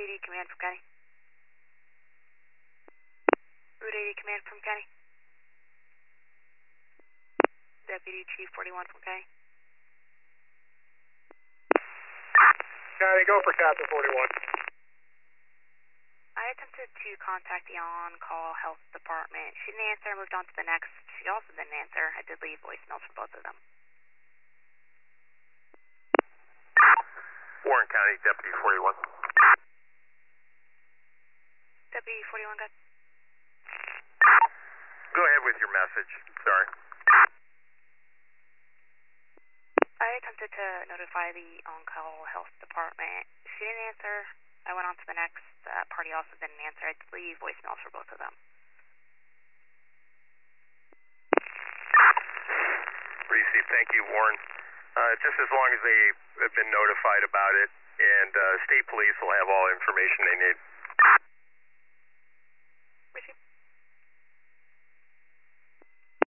Route 80 command from County. Route 80 command from County. Deputy Chief 41 from County. County, go for Captain 41. I attempted to contact the on-call health department. She didn't answer. I moved on to the next. She also didn't answer. I did leave voicemails for both of them. Warren County, Deputy 41. Deputy 41, good. Go ahead with your message. Sorry. I attempted to notify the on-call health department. She didn't answer. I went on to the next. Party also didn't answer. I did leave voicemails for both of them. Received. Thank you, Warren. Just as long as they have been notified about it, and state police will have all information they